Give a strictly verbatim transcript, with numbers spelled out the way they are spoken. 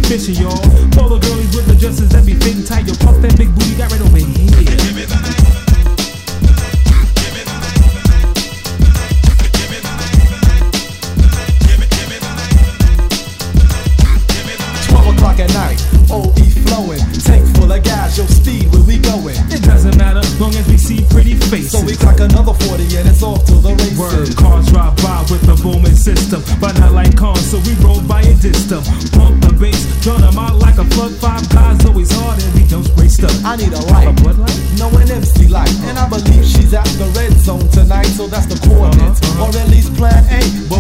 fishing, y'all. For the girlies with the dresses that be fitting tight, yo, puff that big booty got right over here. Give me the night. At night, O E flowing, tank full of gas, yo speed, where we going? It doesn't matter, long as we see pretty faces. So we clock another forty and it's off to the races. Word, cars drive by with the booming system, but not like cars, so we roll by and diss them. Pump the bass, draw them out like a plug. Five guys always hard and we don't spray stuff. I need a light, a Bud Light? No, an M C light, and I believe she's at the red zone tonight, so that's the coordinates, uh-huh, uh-huh. Or at least plan A. But